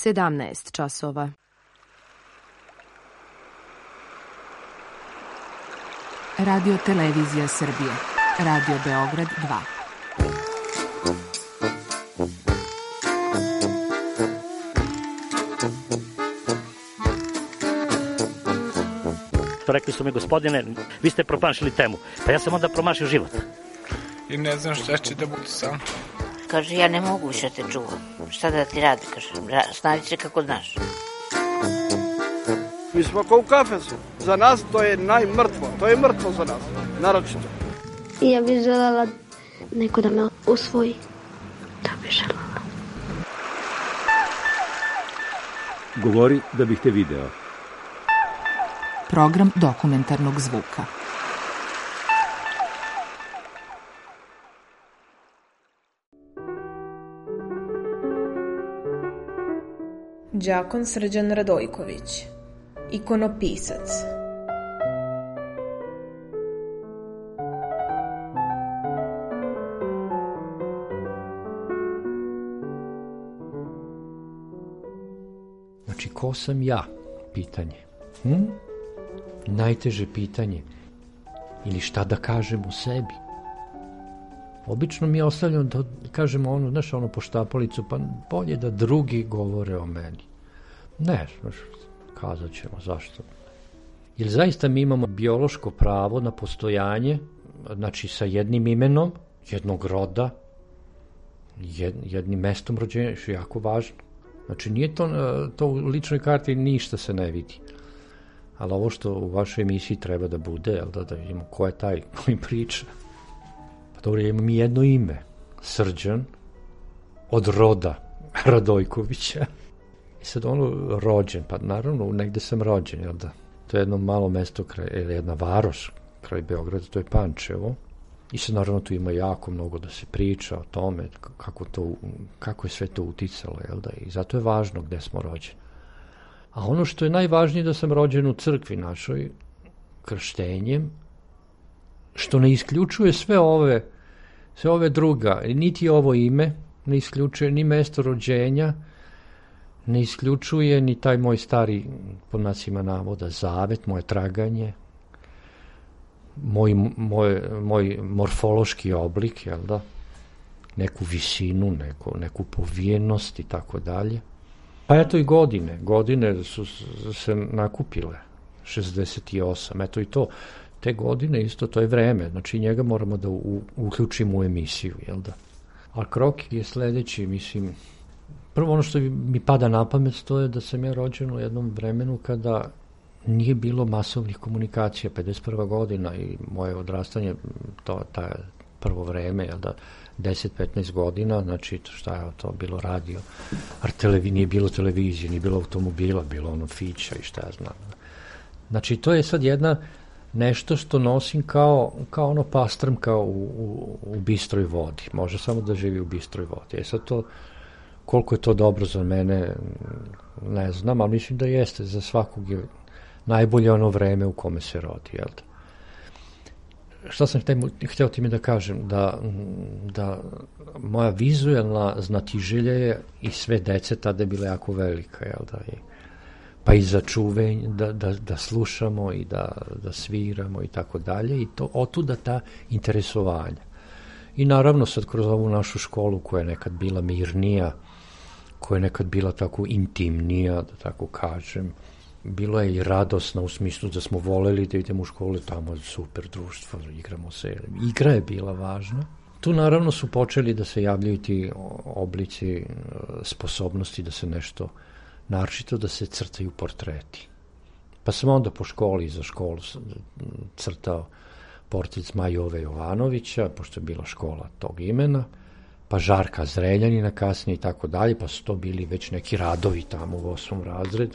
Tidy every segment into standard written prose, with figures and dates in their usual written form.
17 časova. Radio Televizija Srbije. Radio Beograd 2. Rekli su mi, gospodine, vi ste promašili temu. Pa ja sam onda promašio život. I ne znam šta će da bude sam. Kaže, ja ne mogu više te čuvam. Šta da ti radi, kaže, snađi se kako znaš. Mi smo kao u kafesu. Za nas to je najmrtvo. To je mrtvo za nas, naročito. Ja bih želela neko da me usvoji. Da bih želela. Govori da bih te video. Program dokumentarnog zvuka. Đakon Srđan Radojković, ikonopisac. Znači, ko sam ja? Pitanje. Najteže pitanje. Ili šta da kažem o sebi? Obično mi je ostavljeno da kažemo ono, znaš, ono poštapalicu, pa bolje da drugi govore o meni. Ne, znaš, kazat ćemo, zašto? Jer zaista mi imamo biološko pravo na postojanje, znači sa jednim imenom, jednog roda, jednim mestom rođenja, što je jako važno. Znači, nije to u ličnoj karti ništa se ne vidi. Ali ovo što u vašoj emisiji treba da bude, da vidimo ko je taj koji priča. Pa dobro, imam i jedno ime, Srđan, od roda Radojkovića. I sad ono rođen, pa naravno negde sam rođen, jel da? To je jedno malo mesto, ili jedna varoš kraj Beograda, to je Pančevo. I sad naravno tu ima jako mnogo da se priča o tome, kako je sve to uticalo, jel da? I zato je važno gde smo rođeni. A ono što je najvažnije da sam rođen u crkvi našoj, krštenjem, što ne isključuje sve ove druga, niti ovo ime, ne isključuje ni mesto rođenja, ne isključuje ni taj moj stari, pod znacima navoda, zavet, moje traganje, moj morfološki oblik, jel da, neku visinu, neku povijenost i tako dalje. Pa eto i godine su se nakupile, 68, eto i to, te godine isto, to je vreme, znači njega moramo da uključimo u emisiju, jel da? A krok je sledeći, mislim, prvo ono što mi pada na pamet, to je da sam ja rođen u jednom vremenu kada nije bilo masovnih komunikacija, 51. godina i moje odrastanje, ta prvo vreme, jel da, 10-15 godina, znači šta je to bilo radio, nije bilo televizije, nije bilo automobila, bilo ono fića i šta ja znam. Znači to je sad nešto što nosim kao ono pastrmka u bistroj vodi, može samo da živi u bistroj vodi. Sad to, koliko je to dobro za mene, ne znam, ali mislim da jeste, za svakog je najbolje ono vreme u kome se rodi, jel da? Šta sam hteo time da kažem, da moja vizualna znatiželja je i sve dece tada je bila jako velika, jel da, pa i za čuvenje, da slušamo i da sviramo i tako dalje, i to otuda ta interesovanja. I naravno sad kroz ovu našu školu koja je nekad bila mirnija, koja je nekad bila tako intimnija, da tako kažem, bilo je i radosna u smislu da smo voleli da idemo u školu, tamo je super društvo, igramo se. Igra je bila važna. Tu naravno su počeli da se javljaju ti oblici sposobnosti da se nešto naročito, da se crtaju portreti. Pa sam onda po školi, za školu crtao portret Zmaja Jove Jovanovića, pošto je bila škola tog imena, pa Žarka Zreljanina kasnije i tako dalje, pa su to bili već neki radovi tamo u 8. razredu.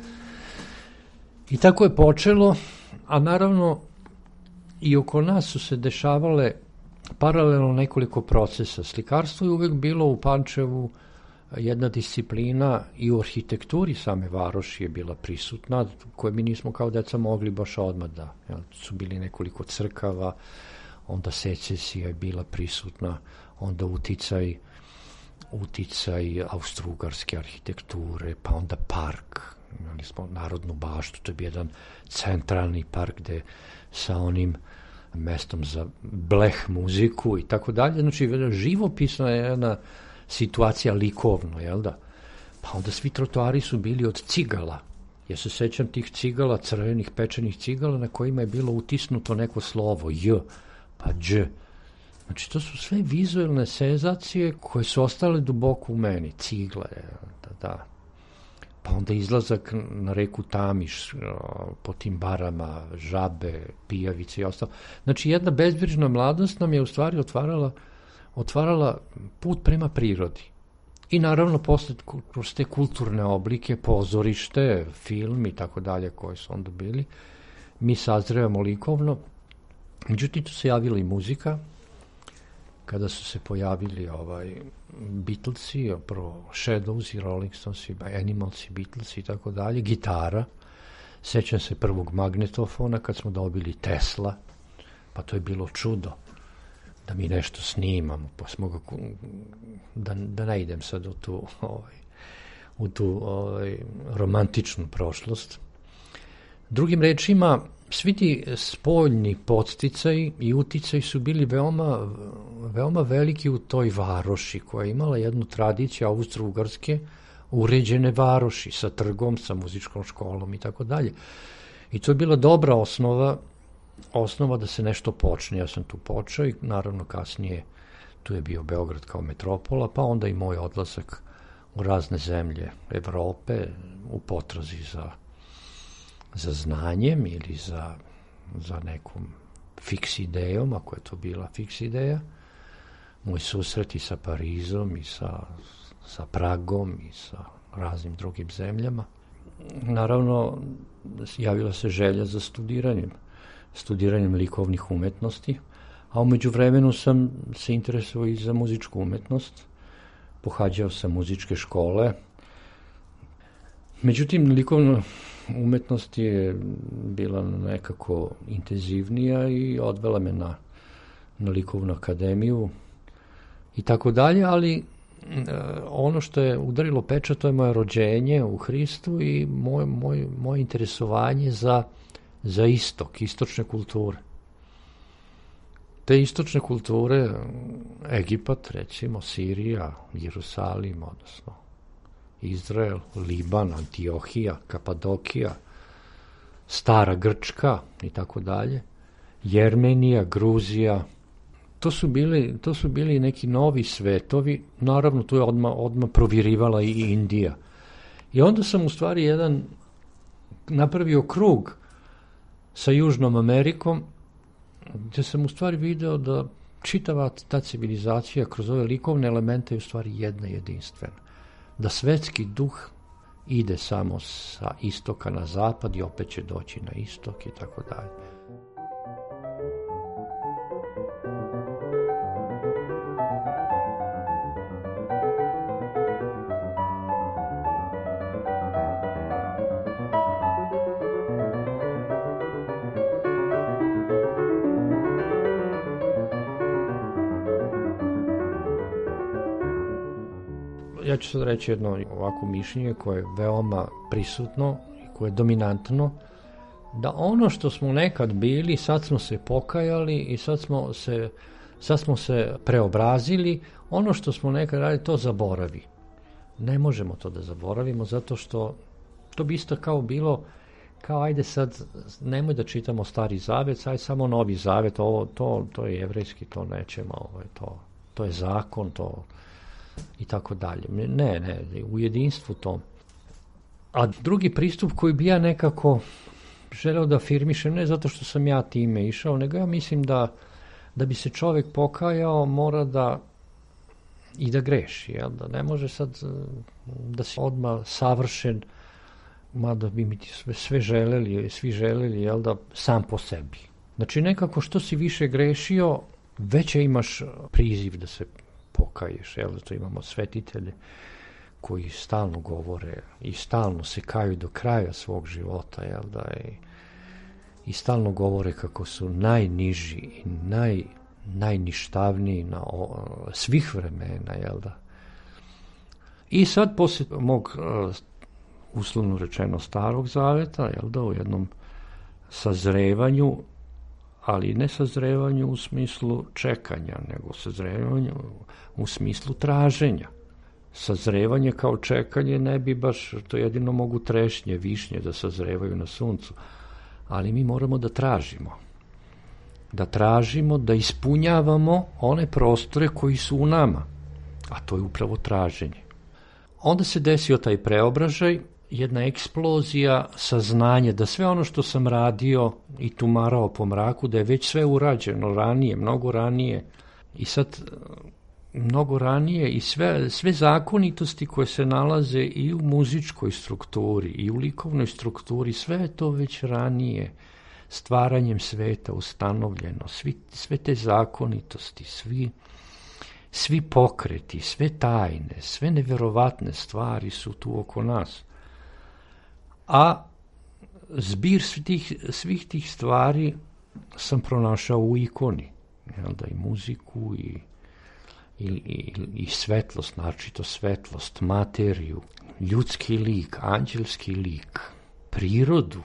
I tako je počelo, a naravno i oko nas su se dešavale paralelno nekoliko procesa. Slikarstvo je uvek bilo u Pančevu jedna disciplina, i u arhitekturi same varoši je bila prisutna, koje mi nismo kao deca mogli baš odmah da. Su bili nekoliko crkava, onda secesija je bila prisutna, onda uticaj uticaj austrougarske arhitekture, pa onda park, imali smo Narodnu baštu, to je bio jedan centralni park gde sa onim mestom za bleh muziku i tako dalje, znači živopisna je jedna situacija likovno, jel da? Pa onda svi trotoari su bili od cigala. Ja se sećam tih cigala, crvenih pečenih cigala na kojima je bilo utisnuto neko slovo, J, pa Đ. Znači, to su sve vizualne senzacije koje su ostale duboko u meni. Cigle, da. Pa onda izlazak na reku Tamiš, po tim barama, žabe, pijavice i ostalo. Znači, jedna bezbrižna mladost nam je u stvari otvarala put prema prirodi. I naravno, posle kroz te kulturne oblike, pozorište, film i tako dalje koji su onda bili, mi sazrevamo likovno. Međutim, tu se javila i muzika, kada su se pojavili Beatlesi, prvo Shadows i Rolling Stones i Animals i Beatlesi i tako dalje, gitara, sećam se prvog magnetofona kad smo dobili Tesla, pa to je bilo čudo da mi nešto snimamo, pa smo ga, da ne idem sad u tu romantičnu prošlost. Drugim rečima, svi ti spoljni podsticaji i uticaji su bili veoma veliki u toj varoši, koja je imala jednu tradiciju austrougarske uređene varoši sa trgom, sa muzičkom školom i tako dalje. I to je bila dobra osnova da se nešto počne. Ja sam tu počeo i naravno kasnije tu je bio Beograd kao metropola, pa onda i moj odlazak u razne zemlje Evrope u potrazi za znanjem ili za nekom fiks idejom, ako je to bila fiks ideja. Moj susret i sa Parizom i sa Pragom i sa raznim drugim zemljama. Naravno, javila se želja za studiranjem likovnih umetnosti, a umeđu vremenu sam se interesovao i za muzičku umetnost. Pohađao sam muzičke škole. Međutim, likovna umetnost je bila nekako intenzivnija i odvela me na likovnu akademiju i tako dalje, ali ono što je udarilo pečat, to je moje rođenje u Hristu i moje interesovanje za istočne kulture. Te istočne kulture, Egipat, recimo, Sirija, Jerusalim, odnosno Izrael, Liban, Antiohija, Kapadokija, Stara Grčka i tako dalje, Jermenija, Gruzija. To su bili neki novi svetovi, naravno tu je odmah provirivala i Indija. I onda sam u stvari napravio krug sa Južnom Amerikom, gde sam u stvari video da čitava ta civilizacija kroz ove likovne elemente je u stvari jedna jedinstvena. Da svetski duh ide samo sa istoka na zapad i opet će doći na istok i tako dalje. Ja ću sad reći jedno ovako mišljenje koje je veoma prisutno i koje je dominantno, da ono što smo nekad bili, sad smo se pokajali i sad smo se preobrazili, ono što smo nekad radili, to zaboravi. Ne možemo to da zaboravimo, zato što to bi isto kao bilo, kao ajde sad, nemoj da čitamo Stari Zavet, ajde samo Novi Zavet, to je jevrejski, to nećemo, to je zakon, to i tako dalje. Ne, u jedinstvu tom. A drugi pristup koji bi ja nekako želeo da afirmišem, ne zato što sam ja time išao, nego ja mislim da bi se čovjek pokajao, mora da greši, jel? Da ne može sad da si odmah savršen, mada bi mi svi želeli, jel da, sam po sebi. Znači nekako što si više grešio, veće imaš priziv da se pokaješ, jel da, to imamo svetitelje koji stalno govore i stalno se kaju do kraja svog života, jel da, i stalno govore kako su najniži i najništavniji svih vremena, jel da. I sad poslije mog uslovno rečeno starog zaveta, jel da, u jednom sazrevanju, ali ne sazrevanju u smislu čekanja, nego sazrevanju u smislu traženja. Sazrevanje kao čekanje ne bi baš, to jedino mogu trešnje, višnje da sazrevaju na suncu, ali mi moramo da tražimo. Da tražimo, da ispunjavamo one prostore koji su u nama, a to je upravo traženje. Onda se desio taj preobražaj, jedna eksplozija saznanja da sve ono što sam radio i tumarao po mraku, da je već sve urađeno ranije, mnogo ranije. I sad mnogo ranije i sve zakonitosti koje se nalaze i u muzičkoj strukturi i u likovnoj strukturi, sve je to već ranije stvaranjem sveta ustanovljeno. Sve te zakonitosti, svi pokreti, sve tajne, sve neverovatne stvari su tu oko nas. A zbir svih tih stvari sam pronašao u ikoni. Jel da, i muziku i svetlost, naročito svetlost, materiju, ljudski lik, anđelski lik, prirodu,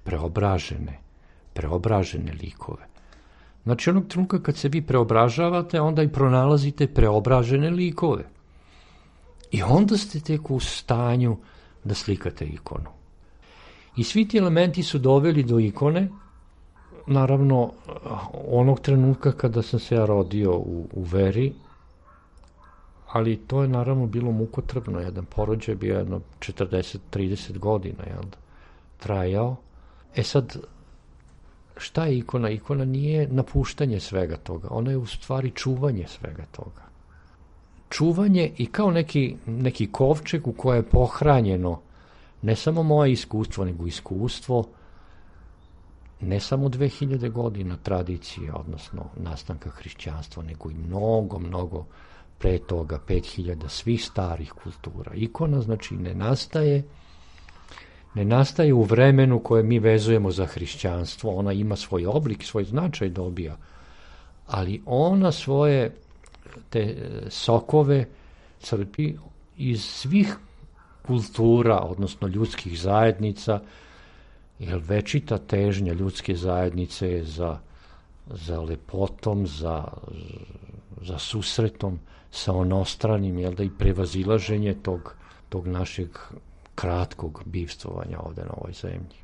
preobražene likove. Znači, onog trenutka kad se vi preobražavate, onda i pronalazite preobražene likove. I onda ste tek u stanju da slikate ikonu. I svi ti elementi su doveli do ikone, naravno, onog trenutka kada sam se ja rodio u veri, ali to je naravno bilo mukotrpno. Jedan porođaj je bio jedno 40-30 godina, jel da, trajao. E sad, šta je ikona? Ikona nije napuštanje svega toga, ona je u stvari čuvanje svega toga. Čuvanje i kao neki kovčeg u koje je pohranjeno ne samo moje iskustvo, nego iskustvo ne samo 2000 godina tradicije, odnosno nastanka hrišćanstva, nego i mnogo pre toga, 5000 svih starih kultura. Ikona, znači, ne nastaje u vremenu koje mi vezujemo za hrišćanstvo, ona ima svoj oblik, svoj značaj dobija, ali ona svoje te sokove crpi iz svih kultura, odnosno ljudskih zajednica, jer večita težnja ljudske zajednice je za lepotom, za susretom sa onostranim, jel da, i prevazilaženje tog našeg kratkog bivstvovanja ovde na ovoj zemlji.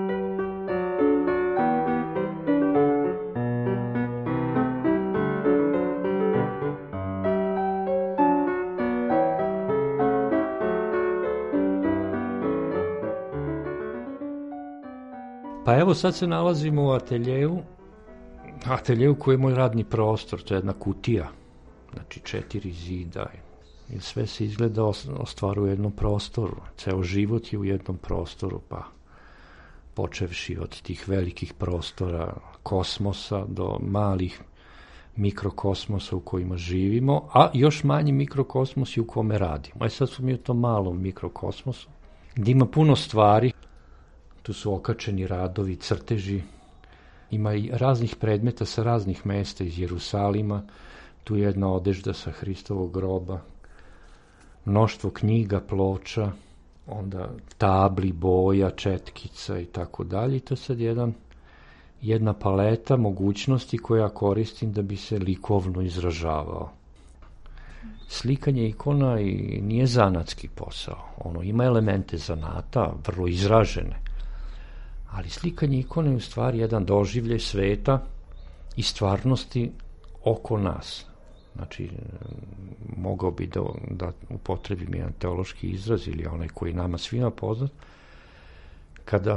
Pa evo, sad se nalazimo u ateljeju koji je moj radni prostor, to je jedna kutija, znači 4 zida, i sve se izgleda ostvaruje u jednom prostoru, ceo život je u jednom prostoru, pa počevši od tih velikih prostora kosmosa do malih mikrokosmosa u kojima živimo, a još manji mikrokosmosi u kome radimo. Sad smo mi u tom malom mikrokosmosu, gdje ima puno stvari. Tu su okačeni radovi, crteži, ima i raznih predmeta sa raznih mesta iz Jerusalima, tu je jedna odežda sa Hristovog groba, mnoštvo knjiga, ploča, onda tabli, boja, četkica i tako dalje. To je sad jedna paleta mogućnosti koja koristim da bi se likovno izražavao. Slikanje ikona nije zanatski posao, ono ima elemente zanata, vrlo izražene, ali slikanje ikone je u stvari jedan doživljaj sveta i stvarnosti oko nas. Znači, mogao bi da upotrebim jedan teološki izraz ili onaj koji nama svima poznat. Kada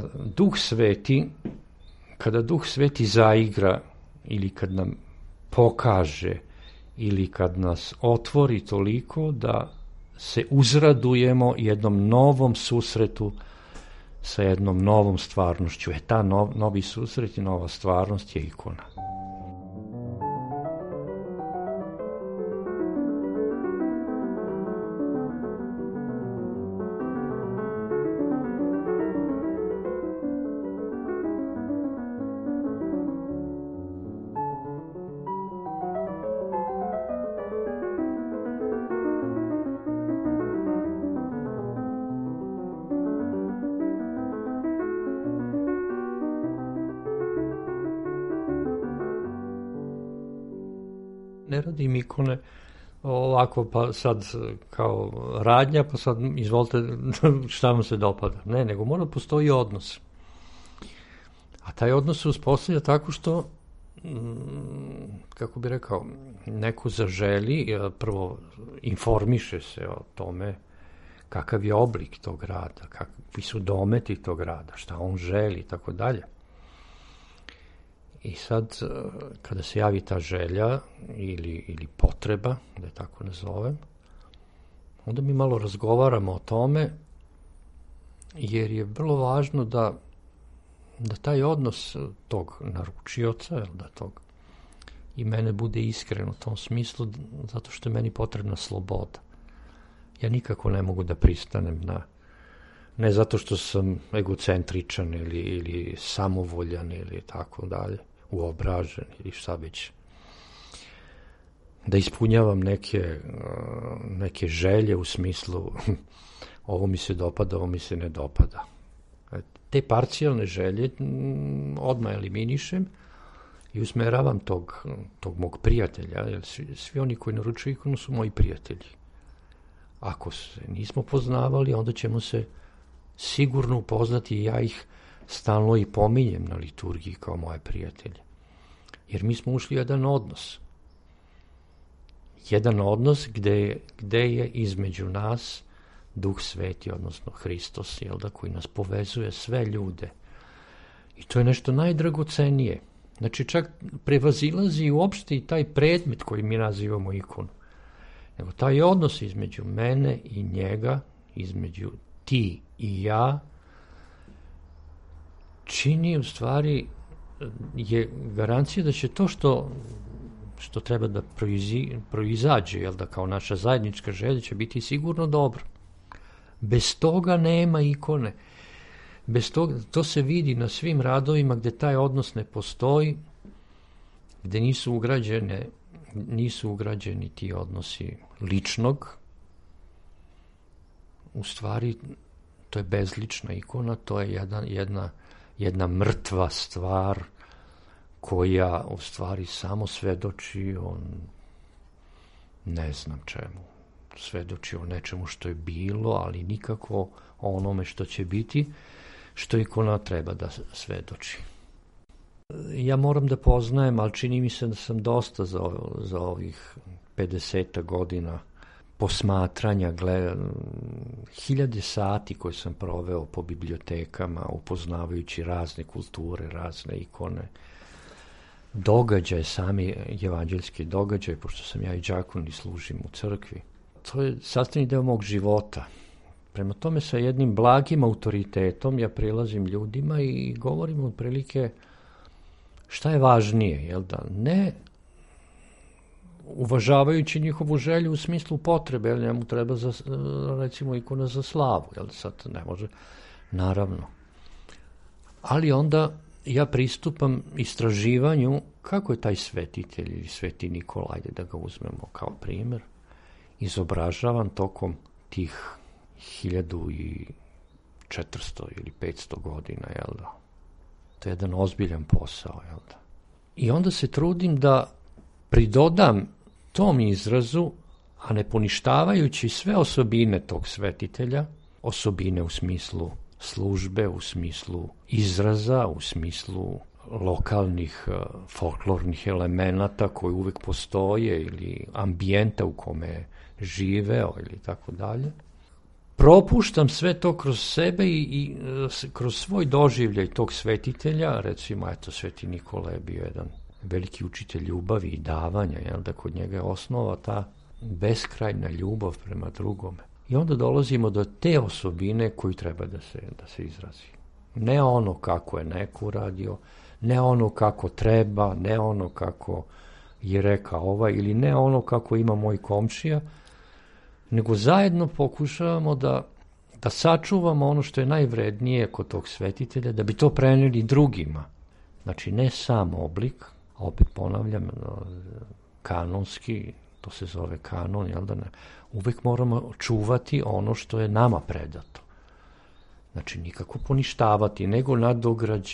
Duh Sveti zaigra ili kad nam pokaže ili kad nas otvori toliko da se uzradujemo jednom novom susretu sa jednom novom stvarnošću. Ta novi susret i nova stvarnost je ikona. ne radim ikone ovako, pa sad kao radnja, pa sad izvolite šta vam se dopada. Ne, nego mora postoji odnos. A taj odnos se uspostavlja tako što, kako bi rekao, neko zaželi, prvo informiše se o tome kakav je oblik tog rada, kakvi su dometi tog rada, šta on želi i tako dalje. I sad, kada se javi ta želja ili potreba, da je tako nazovem, onda mi malo razgovaramo o tome, jer je vrlo važno da taj odnos tog naručioca, da tog i mene bude iskren u tom smislu, zato što je meni potrebna sloboda. Ja nikako ne mogu da pristanem ne zato što sam egocentričan ili samovoljan ili tako dalje, uobražen ili šta već, da ispunjavam neke želje u smislu ovo mi se dopada, ovo mi se ne dopada. Te parcijalne želje odmah eliminišem i usmeravam tog mog prijatelja, jer svi oni koji naručuju ikonu su moji prijatelji. Ako se nismo poznavali, onda ćemo se sigurno upoznati i ja ih stalno i pominjem na liturgiji kao moje prijatelje. Jer mi smo ušli u jedan odnos. Jedan odnos gde je između nas Duh Sveti, odnosno Hristos, koji nas povezuje sve ljude. I to je nešto najdragocenije. Znači čak prevazilazi uopšte i taj predmet koji mi nazivamo ikonu. Nego taj odnos između mene i njega, između ti i ja, čini u stvari, je garancija da će to što treba da proizađe, kao naša zajednička želja, će biti sigurno dobro. Bez toga nema ikone. Bez toga, to se vidi na svim radovima gde taj odnos ne postoji, gde nisu ugrađeni ti odnosi ličnog. U stvari, to je bezlična ikona, to je jedna mrtva stvar koja u stvari samo svedoči o ne znam čemu. Svedoči o nečemu što je bilo, ali nikako o onome što će biti, što ikona treba da svedoči. Ja moram da poznajem, ali čini mi se da sam dosta za ovih 50 godina posmatranja, hiljade sati koje sam proveo po bibliotekama, upoznavajući razne kulture, razne ikone, događaje, sami evanđeljski događaj, pošto sam ja i đakon i služim u crkvi. To je sastavni deo mog života. Prema tome, sa jednim blagim autoritetom ja prilazim ljudima i govorim otprilike šta je važnije, ne uvažavajući njihovu želju u smislu potrebe, njemu treba recimo ikona za slavu, sad ne može, naravno. Ali onda ja pristupam istraživanju kako je taj svetitelj ili sveti Nikolaj, da ga uzmemo kao primer, izobražavan tokom tih 1400 ili 500 godina, To je jedan ozbiljan posao, I onda se trudim da pridodam tom izrazu, a ne poništavajući sve osobine tog svetitelja, osobine u smislu službe, u smislu izraza, u smislu lokalnih folklornih elemenata koji uvek postoje ili ambijenta u kome živeo ili tako dalje. Propuštam sve to kroz sebe i kroz svoj doživljaj tog svetitelja, recimo, sveti Nikola je bio jedan veliki učitelj ljubavi i davanja, da kod njega je osnova ta beskrajna ljubav prema drugome. I onda dolazimo do te osobine koju treba da se izrazi. Ne ono kako je neko uradio, ne ono kako treba, ne ono kako je rekao ovaj, ili ne ono kako ima moj komšija, nego zajedno pokušavamo da sačuvamo ono što je najvrednije kod tog svetitelja, da bi to preneli drugima. Znači, ne sam oblik, a opet ponavljam, kanonski, to se zove kanon, uvek moramo čuvati ono što je nama predato. Znači, nikako poništavati, nego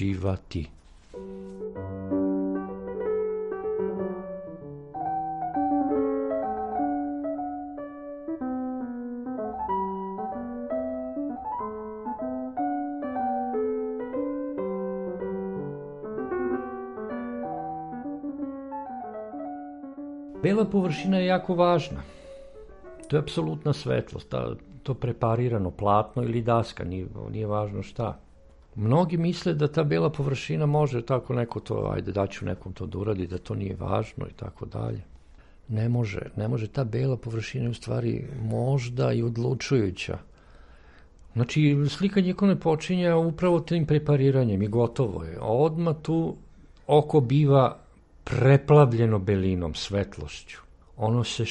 nadograđivati. Bela površina je jako važna. To je apsolutna svetlost, to preparirano platno ili daska, nije važno šta. Mnogi misle da ta bela površina može tako neko to, ajde daću nekom to da uradi, da to nije važno i tako dalje. Ne može, ta bela površina je u stvari možda i odlučujuća. Znači, slikanje ikone počinje upravo tim prepariranjem i gotovo je. Odmah tu oko biva preplavljeno belinom, svetlošću. Ono se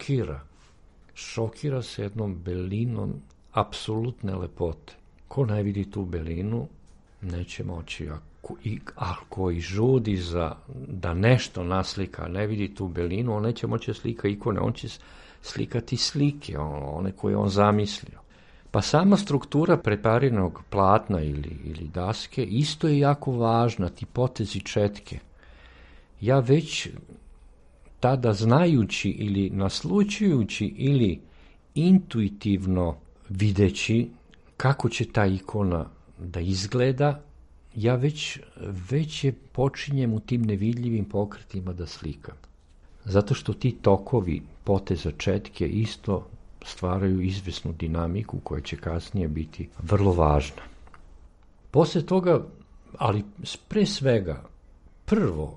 šokira se jednom belinom apsolutne lepote. Ko ne vidi tu belinu, neće moći. Ako i žudi da nešto naslika, ne vidi tu belinu, on neće moći slika ikone, on će slikati slike, one koje on zamislio. Pa sama struktura prepariranog platna ili daske isto je jako važna, ti potezi četke. Ja već tada znajući ili naslučujući ili intuitivno videći kako će ta ikona da izgleda, ja već je počinjem u tim nevidljivim pokretima da slikam. Zato što ti tokovi poteza četke isto stvaraju izvesnu dinamiku koja će kasnije biti vrlo važna. Posle toga, ali pre svega, prvo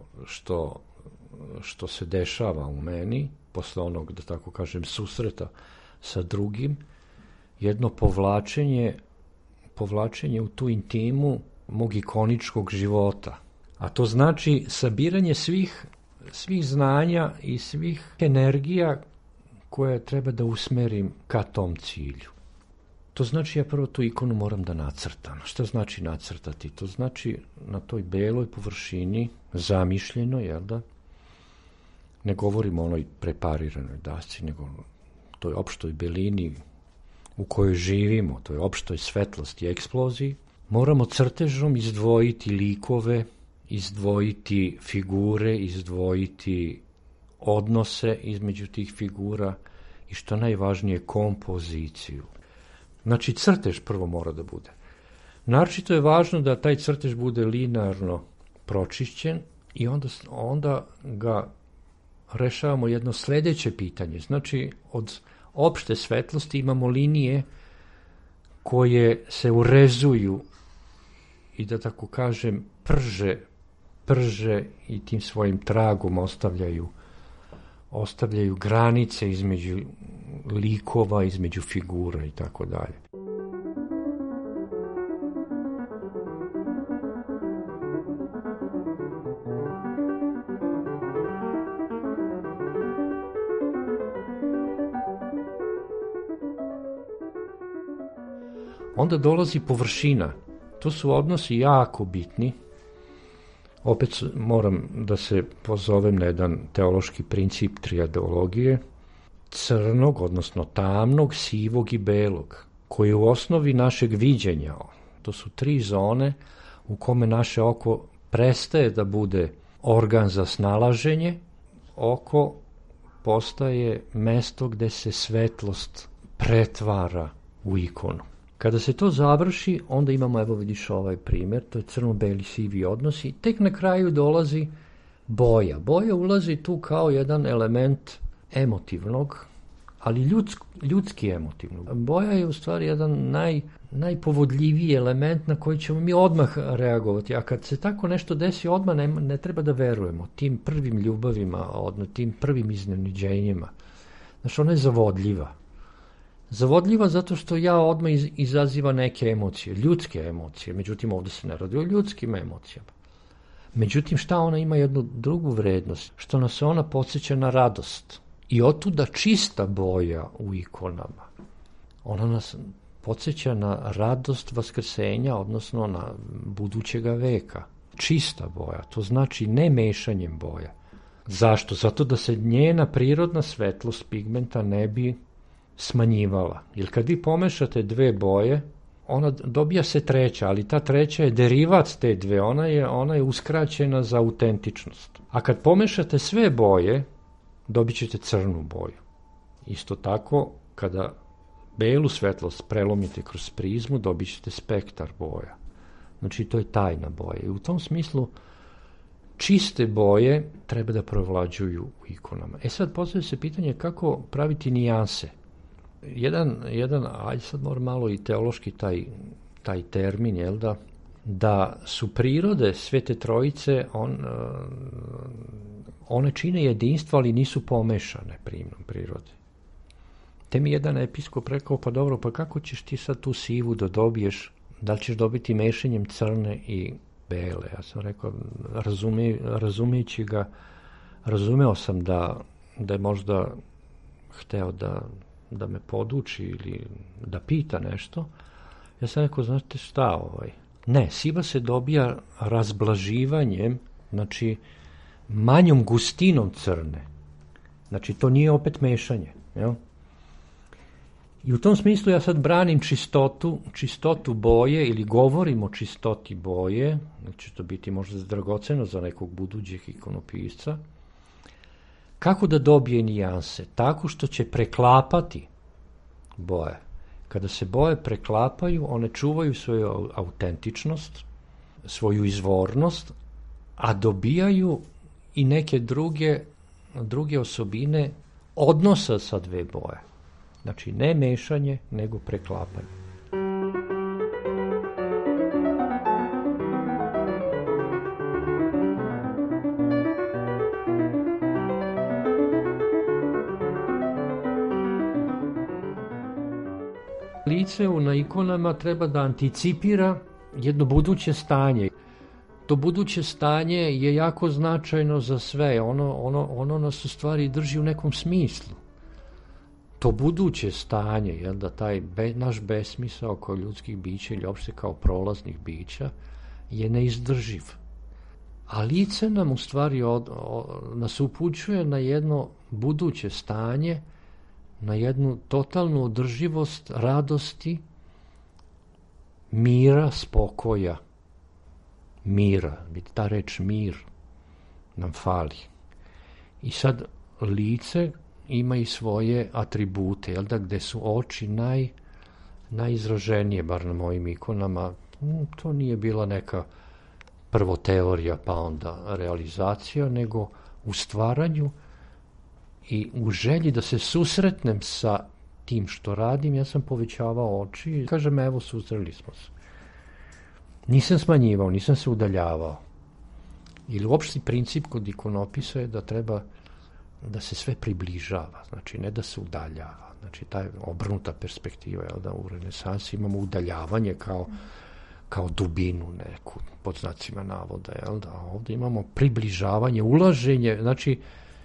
što se dešava u meni, posle onog, da tako kažem, susreta sa drugim, jedno povlačenje u tu intimu mog ikoničkog života. A to znači sabiranje svih znanja i svih energija koje treba da usmerim ka tom cilju. To znači ja prvo tu ikonu moram da nacrtam. Šta znači nacrtati? To znači na toj beloj površini, zamišljeno, jel da? Ne govorimo o onoj prepariranoj dasci, nego toj opštoj belini u kojoj živimo, toj opštoj svetlosti i eksploziji. Moramo crtežom izdvojiti likove, izdvojiti figure, izdvojiti odnose između tih figura i što najvažnije kompoziciju. Znači crtež prvo mora da bude. Naročito je važno da taj crtež bude linearno pročišćen i onda ga rešavamo jedno sledeće pitanje. Znači od opšte svetlosti imamo linije koje se urezuju i da tako kažem prže i tim svojim tragom ostavljaju granice između likova, između figura i tako dalje. Onda dolazi površina. To su odnosi jako bitni. Opet moram da se pozovem na jedan teološki princip trijadologije, crnog, odnosno tamnog, sivog i belog, koji je u osnovi našeg viđenja. To su 3 zone u kome naše oko prestaje da bude organ za snalaženje, oko postaje mesto gde se svetlost pretvara u ikonu. Kada se to završi, onda imamo, evo vidiš ovaj primjer, to je crno-beli sivi odnosi, tek na kraju dolazi boja. Boja ulazi tu kao jedan element emotivnog, ali ljudski emotivnog. Boja je u stvari jedan najpovodljiviji element na koji ćemo mi odmah reagovati, a kad se tako nešto desi, odmah ne treba da verujemo tim prvim ljubavima, tim prvim iznenađenjima. Znači, ona je zavodljiva. Zavodljiva zato što ja odmah izaziva neke emocije, ljudske emocije, međutim ovdje se ne radi o ljudskim emocijama. Međutim, šta ona ima jednu drugu vrednost, što nas ona podsjeća na radost. I otuda čista boja u ikonama. Ona nas podsjeća na radost vaskrsenja, odnosno na budućega veka. Čista boja, to znači ne mešanjem boja. Zašto? Zato da se njena prirodna svetlost pigmenta ne bi smanjivala. Jer kad vi pomešate 2 boje, ona dobija se treća, ali ta treća je derivat te 2, ona je uskraćena za autentičnost. A kad pomešate sve boje, dobit ćete crnu boju. Isto tako, kada belu svetlost prelomite kroz prizmu, dobit ćete spektar boja. Znači, to je tajna boja. I u tom smislu čiste boje treba da provlađuju u ikonama. Sad postavlja se pitanje kako praviti nijanse. Jedan, ajde sad moram malo i teološki taj termin, jel da su prirode Svete Trojice, one čine jedinstvo, ali nisu pomešane primnom prirode. Te mi jedan episkop rekao, pa dobro, pa kako ćeš ti sad tu sivu da dobiješ, da li ćeš dobiti mešanjem crne i bele? Ja sam rekao, razumejući ga, razumeo sam da je možda hteo da me poduči ili da pita nešto. Ja sam rekao, znate šta, ne, siva se dobija razblaživanjem, znači manjom gustinom crne. Znači to nije opet mešanje, jel? I u tom smislu ja sad branim čistotu boje ili govorim o čistoti boje, znači to biti možda dragoceno za nekog budućeg ikonopisca. Kako da dobije nijanse? Tako što će preklapati boje. Kada se boje preklapaju, one čuvaju svoju autentičnost, svoju izvornost, a dobijaju i neke druge osobine odnosa sa dve boje. Znači, ne mešanje, nego preklapanje. Lice na ikonama treba da anticipira jedno buduće stanje. To buduće stanje je jako značajno za sve. Ono nas u stvari drži u nekom smislu. To buduće stanje, jel da taj naš besmisao kao ljudskih bića ili uopšte kao prolaznih bića je neizdrživ. A lice nam u stvari nas upućuje na jedno buduće stanje, na jednu totalnu održivost radosti, mira, spokoja, mira. Ta reč mir nam fali. I sad lice ima i svoje atribute, jel da, gde su oči najizraženije, bar na mojim ikonama. To nije bila neka prvo teorija pa onda realizacija, nego u stvaranju i u želji da se susretnem sa tim što radim, ja sam povećavao oči i kažem, evo, susreli smo se. Nisam smanjivao, nisam se udaljavao. Ili uopšti princip kod ikonopisa je da treba da se sve približava, znači ne da se udaljava. Znači ta obrnuta perspektiva, jel da, u renesansi imamo udaljavanje kao dubinu neku, pod znacima navoda, jel da, ovdje imamo približavanje, ulaženje, znači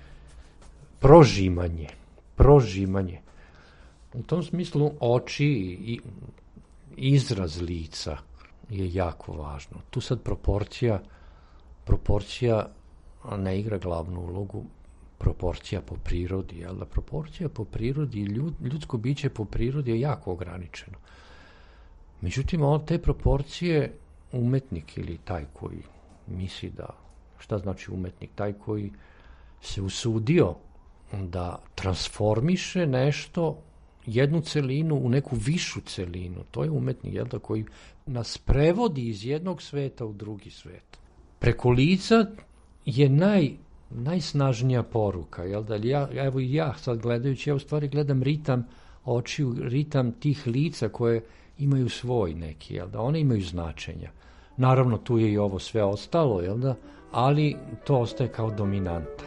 prožimanje. U tom smislu oči i izraz lica je jako važno. Tu sad proporcija ne igra glavnu ulogu, proporcija po prirodi, jel da, proporcija po prirodi, ljudsko biće po prirodi je jako ograničeno. Međutim, te proporcije umetnik ili taj koji misli da, šta znači umetnik? Taj koji se usudio da transformiše nešto, jednu celinu u neku višu celinu. To je umetnik, jel da, koji nas prevodi iz jednog sveta u drugi svet. Preko lica je najsnažnija poruka, jel da, ja sad gledajući, ja u stvari gledam ritam očiju, ritam tih lica koje imaju svoj neki, jel da, one imaju značenja. Naravno, tu je i ovo sve ostalo, jel da, ali to ostaje kao dominanta.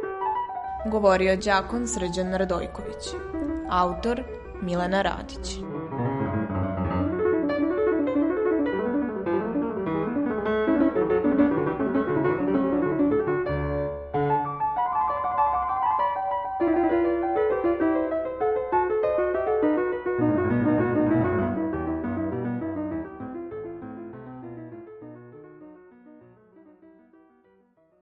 Govorio đakon Srđan Radojković, autor Milena Radić.